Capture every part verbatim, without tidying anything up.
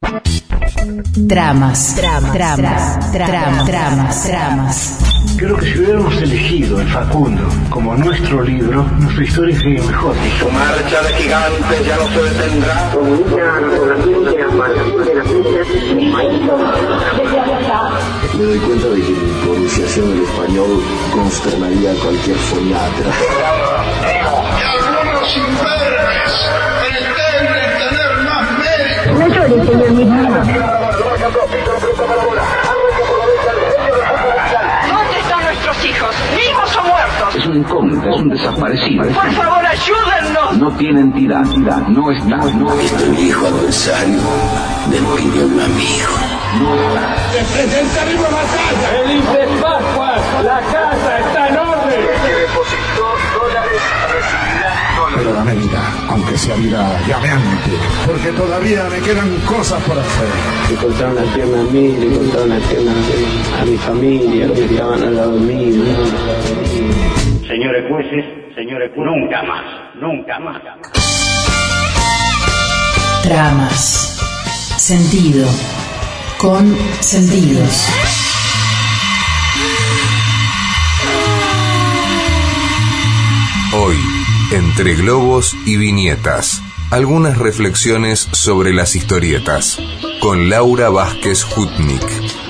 Tramas, tramas, tramas, tramas, tramas, tramas. Creo que si hubiéramos elegido el Facundo como nuestro libro, nuestra historia sería mejor. Su marcha de gigantes ya no se detendrá. Me doy cuenta de que mi pronunciación del español consternaría a cualquier foniatra. Y algunos imberbes pretenden tener más mérito. No llores, señor mismo. ¿Dónde están nuestros hijos? ¿Vivos o muertos? Es un incógnito, es un desaparecido. Por favor, ayúdennos. No tiene entidad, no está, no está. Es el viejo adversario del que dio un amigo. No está. ¡Se presenta vivo batalla! ¡Feliz de Pascua! ¡La casa está en orden! Que depositó dólares recibirá dólares. Pero dame vida, aunque sea vida llameante, porque todavía me quedan cosas por hacer. Le cortaron la pierna a mí, le cortaron la pierna a mi familia, los que estaban al lado mío. Señores jueces, señores jueces, nunca más, nunca más. Tramas. Sentido. Con sentidos. Hoy, entre globos y viñetas, algunas reflexiones sobre las historietas, con Laura Vázquez Hutnik.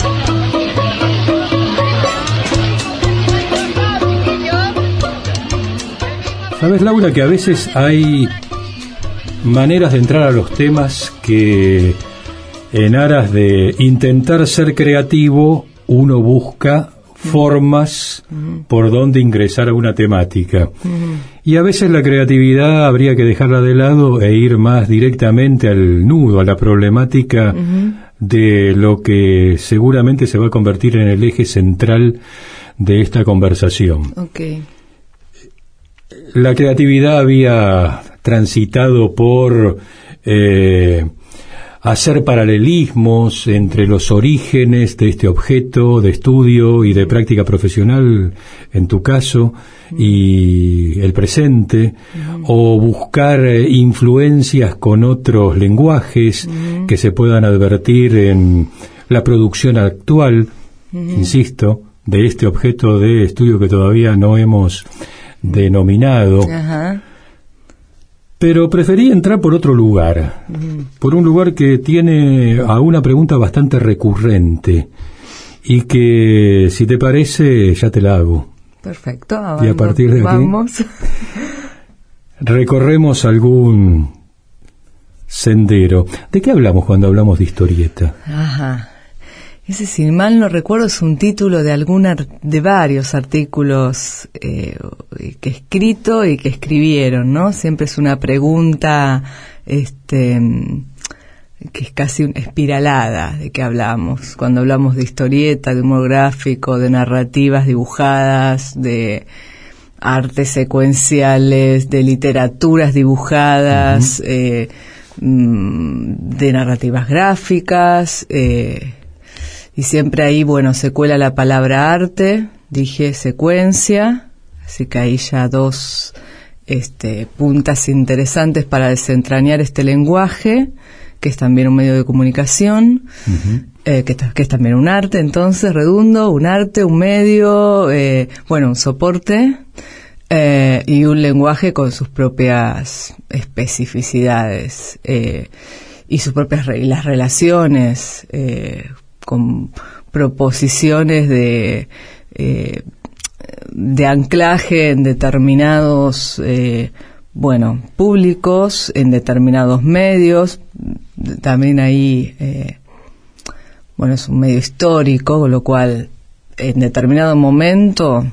¿Sabes, Laura, que a veces hay maneras de entrar a los temas que, en aras de intentar ser creativo, uno busca formas uh-huh. por donde ingresar a una temática? Uh-huh. Y a veces la creatividad habría que dejarla de lado e ir más directamente al nudo, a la problemática uh-huh. de lo que seguramente se va a convertir en el eje central de esta conversación. Okay. La creatividad había transitado por eh, hacer paralelismos entre los orígenes de este objeto de estudio y de práctica profesional, en tu caso, y el presente, uh-huh. o buscar eh, influencias con otros lenguajes uh-huh. que se puedan advertir en la producción actual, uh-huh. insisto, de este objeto de estudio que todavía no hemos denominado. Uh-huh. Pero preferí entrar por otro lugar, uh-huh. por un lugar que tiene a una pregunta bastante recurrente y que, si te parece, ya te la hago. Perfecto, y a partir de aquí vamos. recorremos algún sendero. ¿De qué hablamos cuando hablamos de historieta? Ajá. Ese, si mal no recuerdo, es un título de alguna de varios artículos eh, que he escrito y que escribieron, ¿no? Siempre es una pregunta este que es casi una espiralada de qué hablamos. Cuando hablamos de historieta, de humor gráfico, de narrativas dibujadas, de artes secuenciales, de literaturas dibujadas, uh-huh. eh, de narrativas gráficas, eh, y siempre ahí, bueno, se cuela la palabra arte, dije secuencia, así que ahí ya dos este, puntas interesantes para desentrañar este lenguaje, que es también un medio de comunicación, uh-huh. eh, que, que es también un arte, entonces, redundo, un arte, un medio, eh, bueno, un soporte, eh, y un lenguaje con sus propias especificidades, eh, y sus propias re- las relaciones, eh, con proposiciones de eh, de anclaje en determinados eh, bueno públicos, en determinados medios. También ahí eh, bueno es un medio histórico, con lo cual en determinado momento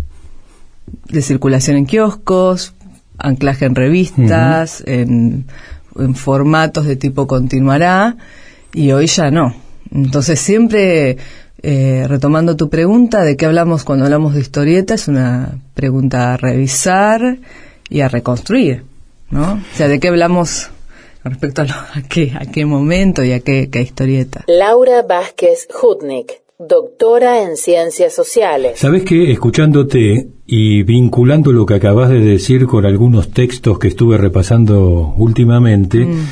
de circulación en kioscos, anclaje en revistas, uh-huh. en, en formatos de tipo continuará, y hoy ya no. Entonces siempre, eh, retomando tu pregunta, ¿de qué hablamos cuando hablamos de historieta? Es una pregunta a revisar y a reconstruir, ¿no? O sea, ¿de qué hablamos respecto a, lo, a, qué, a qué momento y a qué, qué historieta? Laura Vázquez Hutnik, doctora en Ciencias Sociales. ¿Sabés qué? Escuchándote y vinculando lo que acabas de decir con algunos textos que estuve repasando últimamente, mm.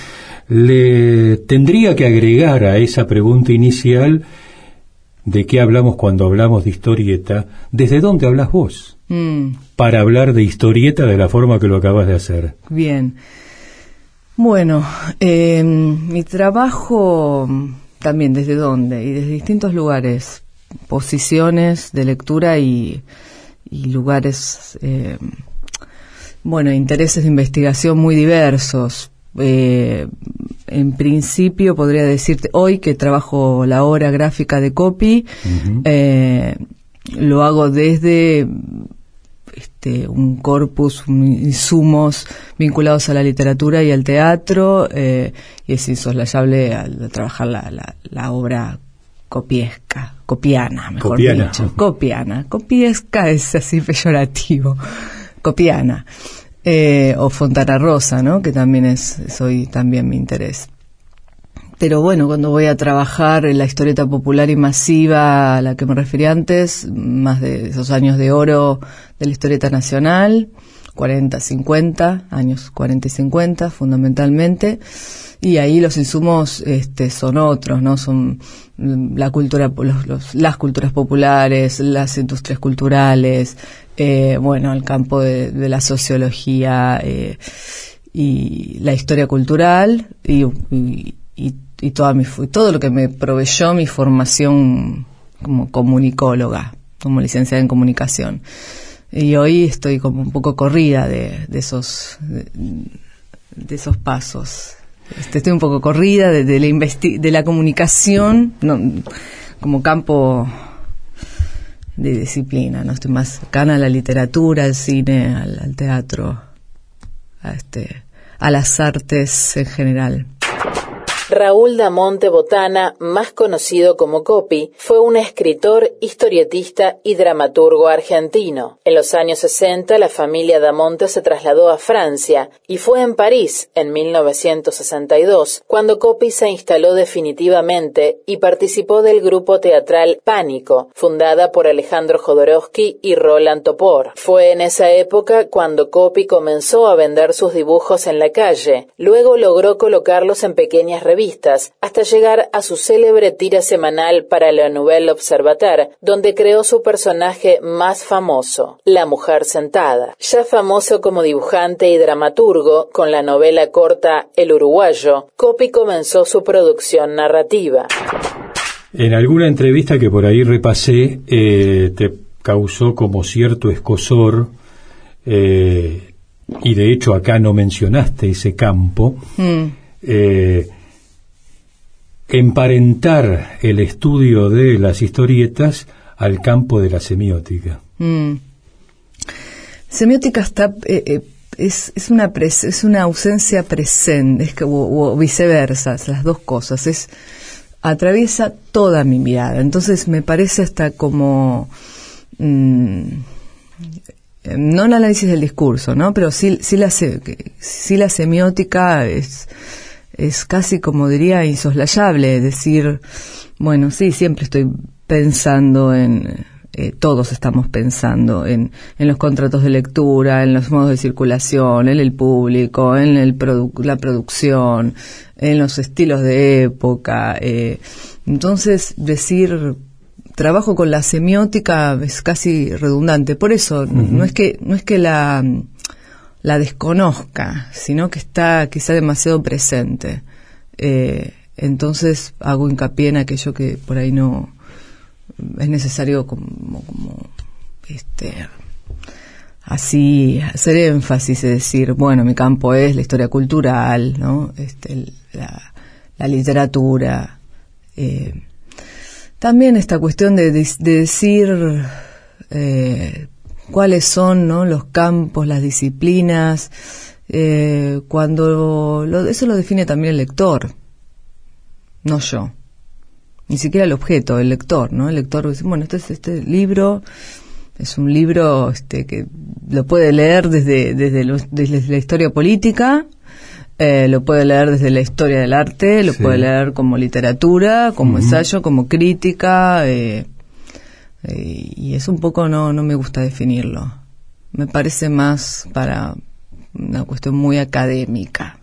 le tendría que agregar a esa pregunta inicial de qué hablamos cuando hablamos de historieta, ¿desde dónde hablas vos? Mm. Para hablar de historieta de la forma que lo acabas de hacer. Bien. Bueno, eh, mi trabajo también, ¿desde dónde? Y desde distintos lugares, posiciones de lectura y, y lugares, eh, bueno, intereses de investigación muy diversos. Eh, en principio podría decirte hoy que trabajo la obra gráfica de Copy. Uh-huh. eh, lo hago desde este, un corpus, un insumos vinculados a la literatura y al teatro, eh, y es insoslayable al trabajar la, la, la obra copiesca, copiana, mejor copiana. dicho, copiana, copiesca es así peyorativo, copiana. Eh, o Fontana Rosa, ¿no? Que también es, es hoy también mi interés. Pero bueno, cuando voy a trabajar en la historieta popular y masiva a la que me refería antes, más de esos años de oro de la historieta nacional, cuarenta, cincuenta, años cuarenta y cincuenta fundamentalmente, y ahí los insumos este, son otros, ¿no? Son la cultura, los, los, las culturas populares, las industrias culturales, eh, bueno, el campo de, de la sociología eh, y la historia cultural y, y, y, y toda mi, todo lo que me proveyó mi formación como comunicóloga, como licenciada en comunicación. Y hoy estoy como un poco corrida de, de esos de, de esos pasos. Este, estoy un poco corrida de, de la investi- de la comunicación, no, como campo de disciplina, no estoy más cercana a la literatura, al cine, al, al teatro, a este, a las artes en general. Raúl Damonte Botana, más conocido como Copy, fue un escritor, historietista y dramaturgo argentino. En los años sesenta, la familia Damonte se trasladó a Francia y fue en París, en mil novecientos sesenta y dos, cuando Copy se instaló definitivamente y participó del grupo teatral Pánico, fundada por Alejandro Jodorowsky y Roland Topor. Fue en esa época cuando Copy comenzó a vender sus dibujos en la calle, luego logró colocarlos en pequeñas revistas, hasta llegar a su célebre tira semanal para la Nouvelle Observateur, donde creó su personaje más famoso, la mujer sentada. Ya famoso como dibujante y dramaturgo, con la novela corta El Uruguayo, Copy comenzó su producción narrativa. En alguna entrevista que por ahí repasé, eh, te causó como cierto escozor, eh, y de hecho acá no mencionaste ese campo, mm. eh, emparentar el estudio de las historietas al campo de la semiótica. Mm. Semiótica está eh, eh, es es una pres, es una ausencia presente, es que, o, o viceversa, las dos cosas, es atraviesa toda mi mirada. Entonces me parece hasta como mm, no el análisis del discurso, ¿no? Pero sí sí la sí la semiótica es es casi, como diría, insoslayable, decir, bueno, sí, siempre estoy pensando en, eh, todos estamos pensando en, en los contratos de lectura, en los modos de circulación, en el público, en el produ- la producción, en los estilos de época. Eh, entonces, decir, trabajo con la semiótica es casi redundante. Por eso, uh-huh. no es que, no es que la... la desconozca, sino que está quizá demasiado presente. Eh, entonces hago hincapié en aquello que por ahí no es necesario como, como este así hacer énfasis y decir, bueno, mi campo es la historia cultural, ¿no? Este, la, la literatura. Eh, también esta cuestión de, de, de decir eh, cuáles son, ¿no?, los campos, las disciplinas, eh, cuando lo, eso lo define también el lector, no yo, ni siquiera el objeto, el lector, ¿no? El lector dice, bueno, este, este libro es un libro este, que lo puede leer desde, desde, los, desde la historia política, eh, lo puede leer desde la historia del arte, lo sí. puede leer como literatura, como uh-huh. ensayo, como crítica, eh, y eso un poco no no me gusta definirlo. Me parece más para una cuestión muy académica.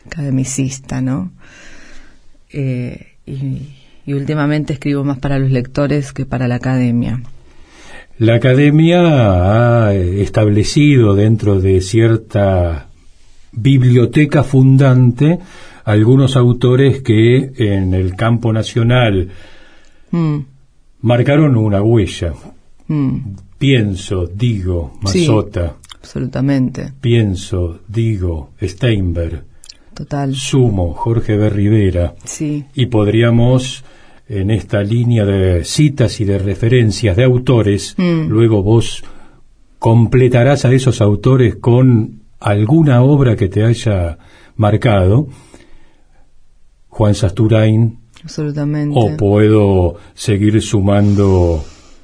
academicista, ¿no? Eh, y, y últimamente escribo más para los lectores que para la academia. La academia ha establecido dentro de cierta biblioteca fundante algunos autores que en el campo nacional mm. marcaron una huella. Mm. Pienso, digo, Mazzotta. Sí, absolutamente. Pienso, digo, Steinberg. Total. Sumo, Jorge B. Rivera. Sí. Y podríamos, en esta línea de citas y de referencias de autores, mm. luego vos completarás a esos autores con alguna obra que te haya marcado. Juan Sasturain. Absolutamente. O puedo seguir sumando.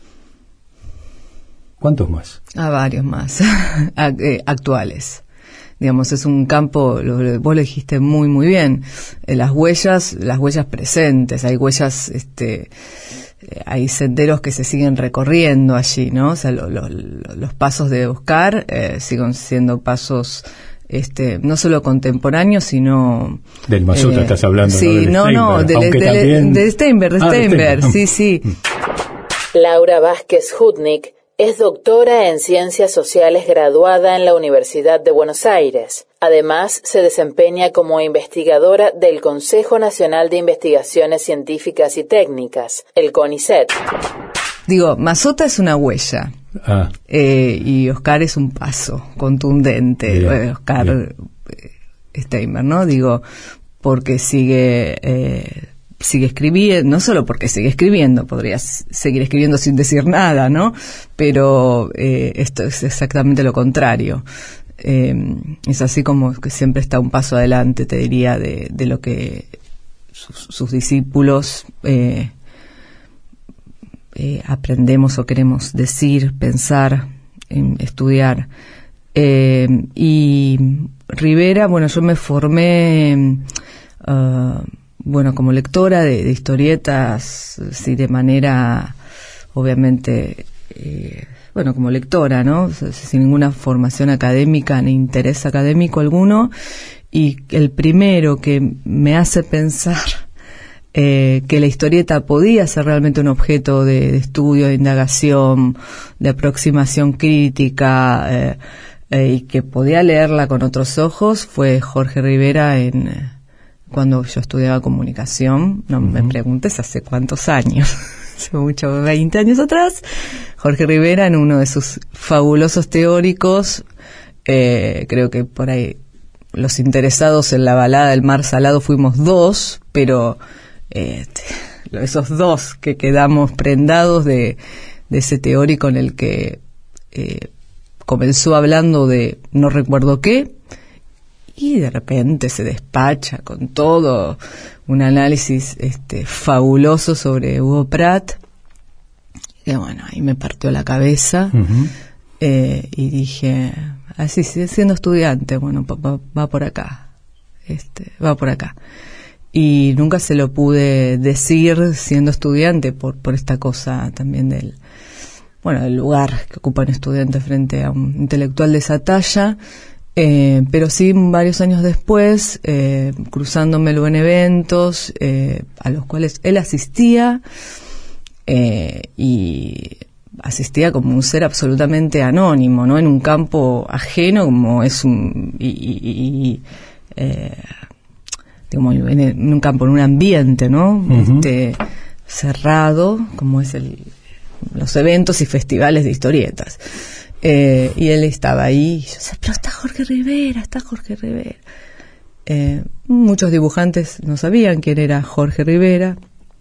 ¿Cuántos más? A varios más. Actuales. Digamos, es un campo, lo, vos lo dijiste muy, muy bien. Eh, las huellas, las huellas presentes, hay huellas, este, eh, hay senderos que se siguen recorriendo allí, ¿no? O sea, lo, lo, lo, los pasos de Oscar eh, siguen siendo pasos. Este, no solo contemporáneo, sino... Del Mazzotta eh, estás hablando, sí, ¿no? Del no, Steinberg, no, de, de, también... de Steinberg, de ah, Steinberg, de sí, sí. Laura Vázquez Hutnik es doctora en Ciencias Sociales graduada en la Universidad de Buenos Aires. Además, se desempeña como investigadora del Consejo Nacional de Investigaciones Científicas y Técnicas, el CONICET. Digo, Mazzotta es una huella. Ah. Eh, y Oscar es un paso contundente. Bien, eh, Oscar bien. Steinberg, ¿no? Digo, porque sigue eh, sigue escribiendo, no solo porque sigue escribiendo, podría seguir escribiendo sin decir nada, ¿no? Pero eh, esto es exactamente lo contrario. Eh, es así como que siempre está un paso adelante, te diría, de, de lo que sus, sus discípulos eh, Eh, aprendemos o queremos decir, pensar, eh, estudiar. Eh, y Rivera, bueno, yo me formé, uh, bueno, como lectora de, de historietas, sí, de manera, obviamente, eh, bueno, como lectora, ¿no? Sin ninguna formación académica ni interés académico alguno. Y el primero que me hace pensar Eh, que la historieta podía ser realmente un objeto de, de estudio, de indagación, de aproximación crítica, eh, eh, y que podía leerla con otros ojos, fue Jorge Rivera en eh, cuando yo estudiaba comunicación. No uh-huh. me preguntes hace cuántos años, hace mucho, veinte años atrás. Jorge Rivera, en uno de sus fabulosos teóricos, eh, creo que por ahí los interesados en la balada del mar salado fuimos dos, pero Eh, esos dos que quedamos prendados de, de ese teórico en el que eh, comenzó hablando de no recuerdo qué y de repente se despacha con todo un análisis este fabuloso sobre Hugo Pratt, que bueno, ahí me partió la cabeza. Uh-huh. eh, y dije, así sigue siendo estudiante, bueno, va, va por acá, este va por acá. Y nunca se lo pude decir siendo estudiante por por esta cosa también del, bueno, del lugar que ocupa un estudiante frente a un intelectual de esa talla, eh, pero sí varios años después, eh, cruzándomelo en eventos eh, a los cuales él asistía, eh, y asistía como un ser absolutamente anónimo, ¿no? En un campo ajeno como es un... y, y, y eh, como en un campo, en un ambiente, ¿no? Uh-huh. Este, cerrado, como es el, los eventos y festivales de historietas. Eh, y él estaba ahí, y yo decía, pero está Jorge Rivera, está Jorge Rivera. Eh, muchos dibujantes no sabían quién era Jorge Rivera.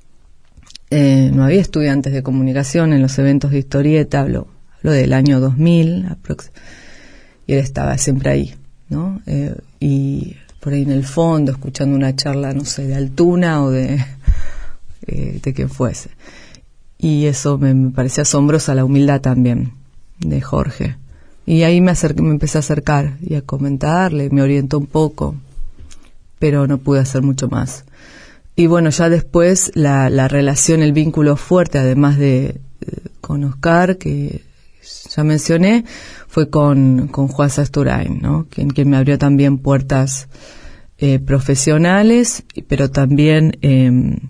Eh, no había estudiantes de comunicación en los eventos de historieta, hablo, hablo del año dos mil, aprox- y él estaba siempre ahí, ¿no? Eh, y por ahí en el fondo, escuchando una charla, no sé, de Altuna o de, eh, de quien fuese. Y eso me, me parecía asombrosa, la humildad también de Jorge. Y ahí me, acerqué, me empecé a acercar y a comentarle, me orientó un poco, pero no pude hacer mucho más. Y bueno, ya después la, la relación, el vínculo fuerte, además de, de con Oscar, que ya mencioné, fue con, con Juan Sasturain, ¿no? Quien, quien me abrió también puertas eh, profesionales, pero también eh,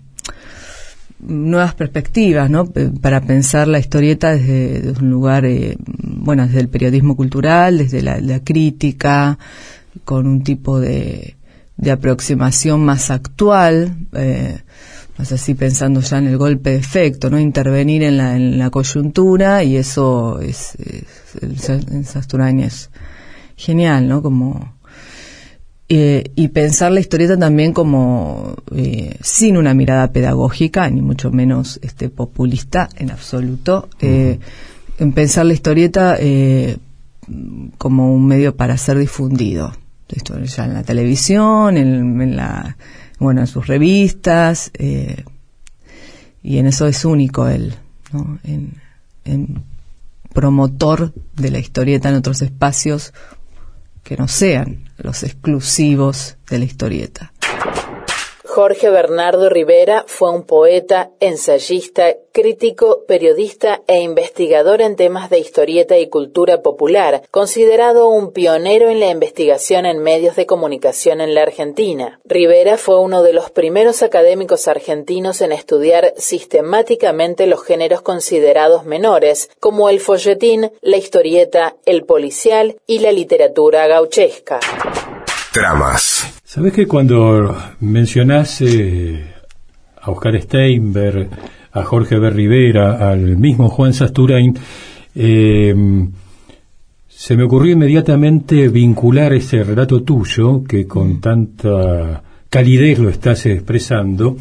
nuevas perspectivas, ¿no? Para pensar la historieta desde, desde un lugar, eh, bueno, desde el periodismo cultural, desde la, la crítica, con un tipo de, de aproximación más actual, eh, más así pensando ya en el golpe de efecto, ¿no? Intervenir en la, en la coyuntura, y eso es, es en Sasturain es genial, ¿no? Como eh, y pensar la historieta también como eh, sin una mirada pedagógica, ni mucho menos este populista en absoluto. Uh-huh. Eh, en pensar la historieta eh, como un medio para ser difundido. Esto ya en la televisión, en, en la bueno, en sus revistas, eh, y en eso es único él, ¿no? En, en promotor de la historieta en otros espacios que no sean los exclusivos de la historieta. Jorge Bernardo Rivera fue un poeta, ensayista, crítico, periodista e investigador en temas de historieta y cultura popular, considerado un pionero en la investigación en medios de comunicación en la Argentina. Rivera fue uno de los primeros académicos argentinos en estudiar sistemáticamente los géneros considerados menores, como el folletín, la historieta, el policial y la literatura gauchesca. Tramas. ¿Sabés que cuando mencionás eh, a Oscar Steinberg, a Jorge B. Rivera, al mismo Juan Sasturain, eh, se me ocurrió inmediatamente vincular ese relato tuyo, que con tanta calidez lo estás expresando,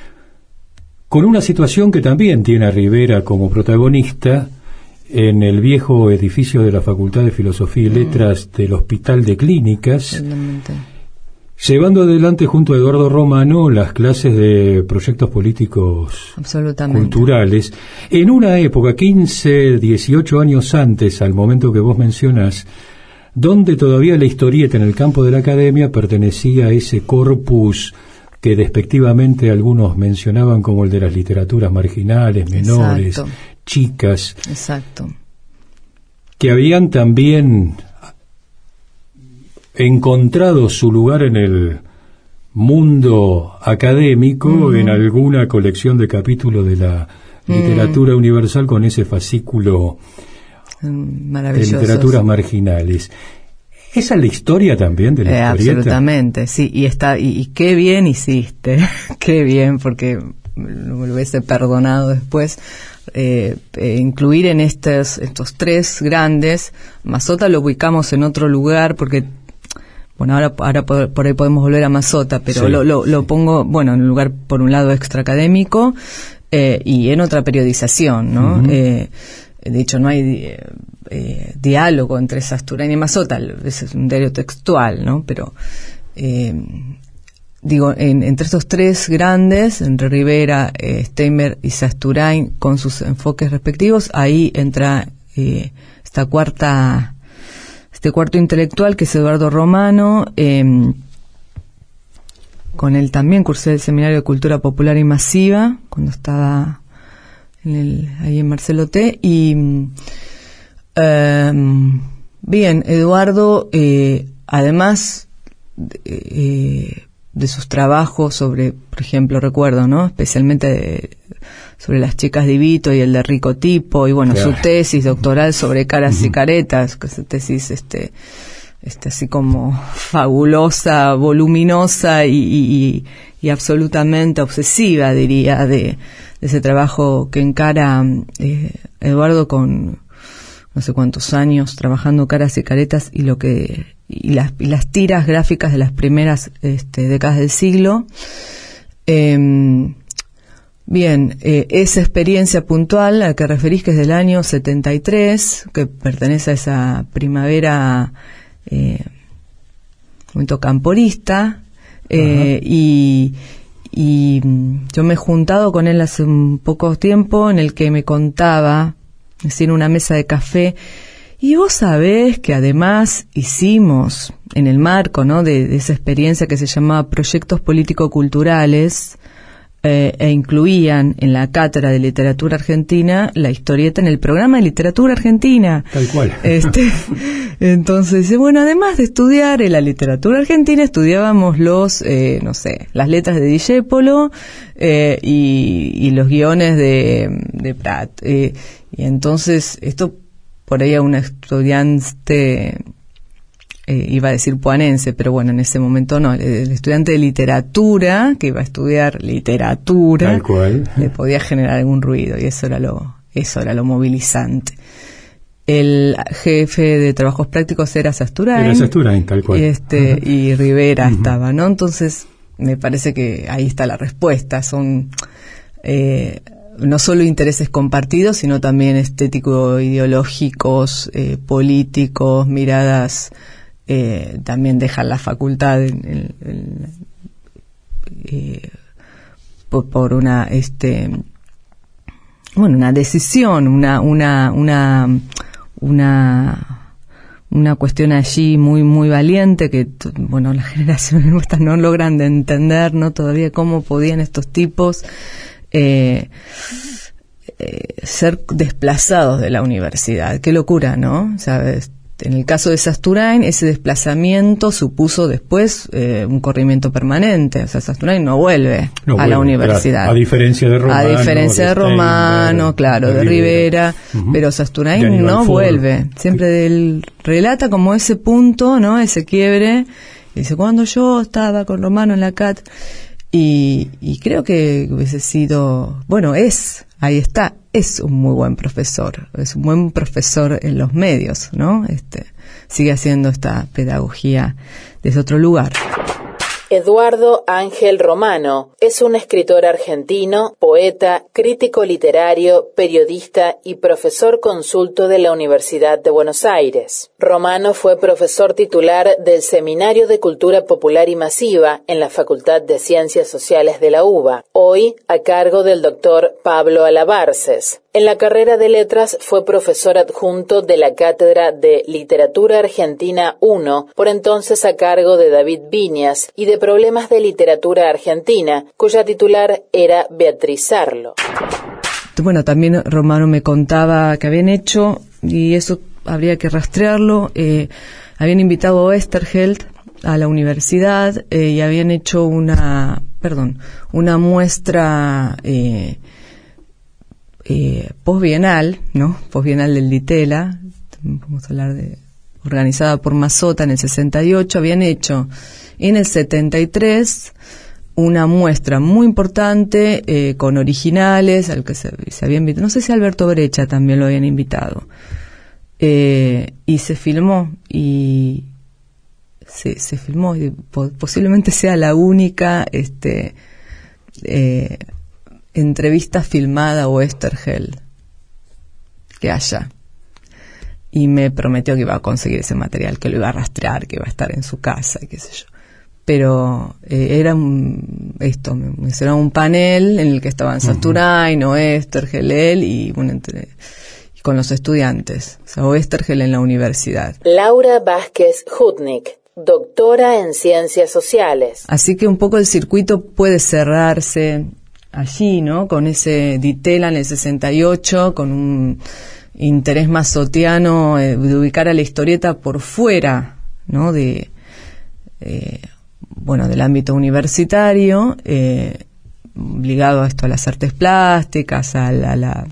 con una situación que también tiene a Rivera como protagonista en el viejo edificio de la Facultad de Filosofía y Letras del Hospital de Clínicas, Realmente. llevando adelante junto a Eduardo Romano las clases de proyectos políticos culturales, en una época, quince, dieciocho años antes, al momento que vos mencionás, donde todavía la historieta en el campo de la academia pertenecía a ese corpus que despectivamente algunos mencionaban como el de las literaturas marginales, menores, Exacto. chicas, Exacto. que habían también encontrado su lugar en el mundo académico, uh-huh. en alguna colección de capítulos de la literatura uh-huh. universal, con ese fascículo de literaturas marginales. ¿Esa es la historia también de la eh, historieta? Absolutamente, sí, y está y, y qué bien hiciste, qué bien, porque me lo hubiese perdonado después. Eh, eh, incluir en estos estos tres grandes. Mazzotta lo ubicamos en otro lugar porque bueno, ahora ahora por, por ahí podemos volver a Mazzotta, pero sí, lo, lo, lo pongo bueno en un lugar por un lado extraacadémico eh, y en otra periodización, ¿no? Uh-huh. Eh, de hecho no hay eh, eh, diálogo entre Sasturain y Mazzotta, es un diario textual, ¿no? Pero eh, digo, en, entre estos tres grandes, entre Rivera, eh, Steinberg y Sasturain, con sus enfoques respectivos, ahí entra eh, esta cuarta, este cuarto intelectual que es Eduardo Romano. Eh, con él también cursé el Seminario de Cultura Popular y Masiva, cuando estaba en el, ahí en Marcelo T. Y eh, bien, Eduardo, eh, además eh, de sus trabajos sobre, por ejemplo, recuerdo, ¿no? Especialmente de, sobre las chicas de Vito y el de Rico Tipo, y bueno, claro. su tesis doctoral sobre caras uh-huh. y caretas, que es una tesis este, este así como fabulosa, voluminosa y, y, y absolutamente obsesiva, diría, de, de ese trabajo que encara eh, Eduardo con no sé cuántos años trabajando caras y caretas y lo que y las y las tiras gráficas de las primeras este, décadas del siglo. Eh, bien, eh, esa experiencia puntual a la que referís, que es del año setenta y tres, que pertenece a esa primavera eh, momento camporista, eh, y y yo me he juntado con él hace un poco tiempo, en el que me contaba, así en una mesa de café, y vos sabés que además hicimos, en el marco, ¿no?, de, de esa experiencia que se llamaba Proyectos Político-Culturales, eh, e incluían en la cátedra de literatura argentina la historieta en el programa de literatura argentina. Tal cual. Este, entonces, bueno, además de estudiar en la literatura argentina, estudiábamos los, eh, no sé, las letras de Discépolo eh, y, y los guiones de, de Prat. Eh, y entonces, esto por ahí a un estudiante... Eh, iba a decir puanense, pero bueno, en ese momento no, el, el estudiante de literatura, que iba a estudiar literatura, tal cual, le podía generar algún ruido, y eso era lo, eso era lo movilizante. El jefe de trabajos prácticos era Sasturain. Era Sasturain, tal cual. Y, este, uh-huh. y Rivera uh-huh. estaba, ¿no? Entonces, me parece que ahí está la respuesta, son... Eh, no solo intereses compartidos, sino también estético-ideológicos, eh, políticos, miradas... Eh, también dejan la facultad en, en, en, eh, por, por una este bueno una decisión una una una una una cuestión allí muy muy valiente que bueno las generaciones nuestras no logran de entender no todavía cómo podían estos tipos eh, eh, ser desplazados de la universidad. Qué locura, ¿no? ¿Sabes? En el caso de Sasturain, ese desplazamiento supuso después eh, un corrimiento permanente. O sea, Sasturain no vuelve no a vuelve, la universidad. Claro, a diferencia de Romano. A diferencia de, de Romano, Steiner, claro, de, de Rivera. Rivera uh-huh. Pero Sasturain no Ford. vuelve. Siempre él relata como ese punto, ¿no? Ese quiebre. Y dice, cuando yo estaba con Romano en la C A T, y, y creo que hubiese sido, bueno, es, ahí está, es un muy buen profesor, es un buen profesor en los medios, ¿no? Este, sigue haciendo esta pedagogía desde otro lugar. Eduardo Ángel Romano es un escritor argentino, poeta, crítico literario, periodista y profesor consulto de la Universidad de Buenos Aires. Romano fue profesor titular del Seminario de Cultura Popular y Masiva en la Facultad de Ciencias Sociales de la UBA, hoy a cargo del doctor Pablo Alabarces. En la carrera de Letras fue profesor adjunto de la Cátedra de Literatura Argentina uno, por entonces a cargo de David Viñas, y de Problemas de Literatura Argentina, cuya titular era Beatriz Arlo. Bueno, también Romano me contaba que habían hecho, y eso habría que rastrearlo, eh, habían invitado a Oesterheld a la universidad eh, y habían hecho una, perdón, una muestra... Eh, Eh, posbienal, ¿no? Posbienal del Ditela, vamos a hablar de, organizada por Mazzotta en el sesenta y ocho, habían hecho en el setenta y tres una muestra muy importante eh, con originales, al que se, se había invitado, no sé si Alberto Brecha también lo habían invitado, eh, y se filmó, y se, se filmó, y po- posiblemente sea la única, este, eh, entrevista filmada a Oesterheld que haya, y me prometió que iba a conseguir ese material, que lo iba a rastrear, que iba a estar en su casa, qué sé yo, pero eh, era un, esto, me mencionaba un panel en el que estaban Sasturain, uh-huh. Oesterheld, él y bueno, entre, y con los estudiantes, o sea, Oesterheld en la universidad. Laura Vázquez Hutnik, doctora en Ciencias Sociales. Así que un poco el circuito puede cerrarse allí, ¿no? Con ese Ditela en el sesenta y ocho, con un interés mazzotiano eh, de ubicar a la historieta por fuera, ¿no? De, eh, bueno, del ámbito universitario, eh, ligado a esto, a las artes plásticas, a la, a la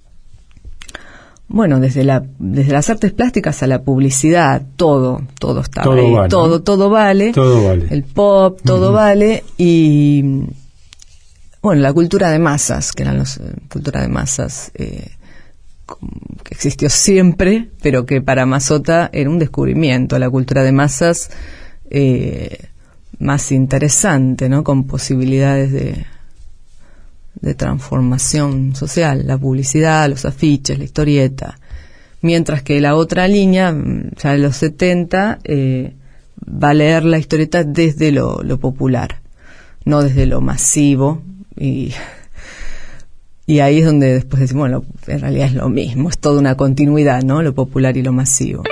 bueno, desde la desde las artes plásticas a la publicidad, todo, todo está todo ahí, vale, todo, ¿no? todo vale, todo vale, el pop, todo uh-huh. vale, y bueno, la cultura de masas, que eran los cultura de masas eh, que existió siempre, pero que para Mazzotta era un descubrimiento, la cultura de masas eh, más interesante, ¿no? Con posibilidades de de transformación social, la publicidad, los afiches, la historieta, mientras que la otra línea, ya de los setenta, eh, va a leer la historieta desde lo, lo popular, no desde lo masivo. Y, y ahí es donde después decimos, bueno, en realidad es lo mismo, es toda una continuidad, ¿no? Lo popular y lo masivo.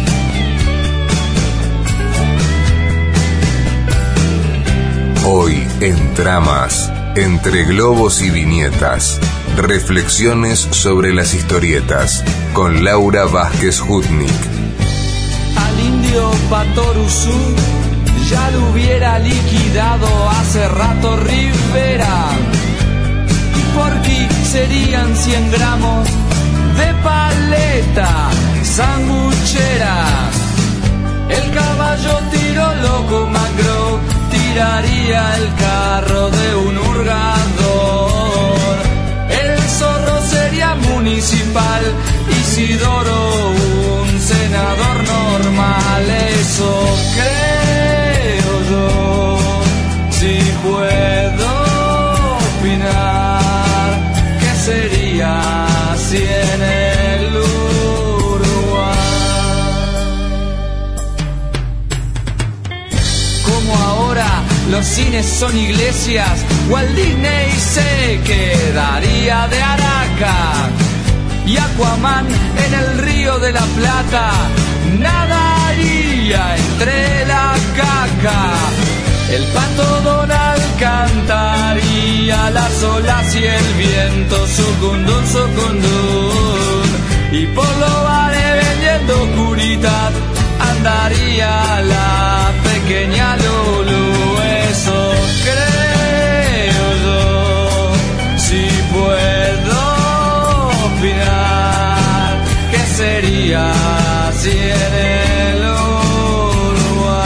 Hoy En Tramas, entre globos y viñetas, reflexiones sobre las historietas, con Laura Vázquez Hutnik. Al indio Patoruzú ya lo hubiera liquidado hace rato Rivera. Porque serían cien gramos de paleta sanguchera. El caballo tiro loco Macro tiraría el carro de un hurgador. El zorro sería municipal, Isidoro un senador normal. Eso creo yo, si puedo opinar, ¿qué sería si en el Uruguay? Como ahora los cines son iglesias, Walt Disney se quedaría de Araca y Aquaman en el Río de la Plata nadaría entre la caca. El pato Donald cantaría las olas y el viento sucundún, sucundún. Y por los bares vendiendo curitas andaría la pequeña Lulu. Eso creo yo, si puedo opinar, ¿qué sería si en el Uruguay?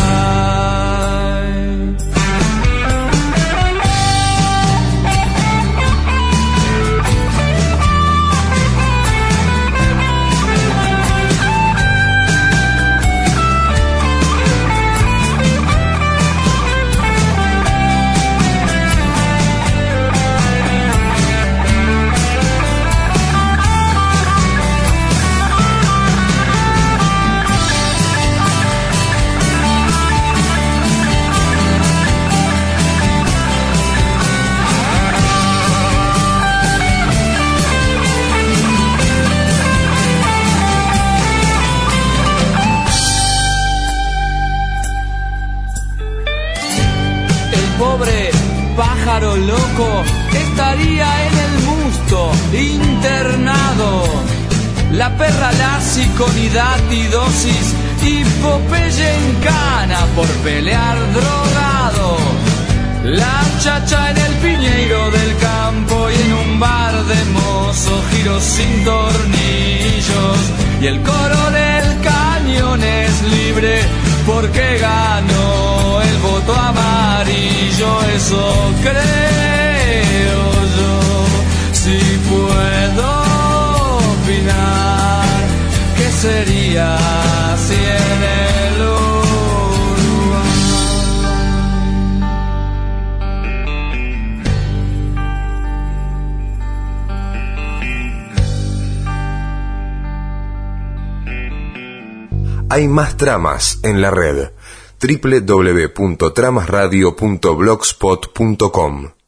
Pájaro loco estaría en el Musto internado. La perra Lassie con hidatidosis y Popeye en cana por pelear drogado. La chacha en el piñeiro del campo y en un bar de mozo giros sin tornillos. Y el coronel Cañones libre porque ganó el voto amarillo. Eso creo yo, si puedo opinar, ¿qué sería si en el Uruguay? Hay más tramas en la red. doble u doble u doble u punto tramas radio punto blogspot punto com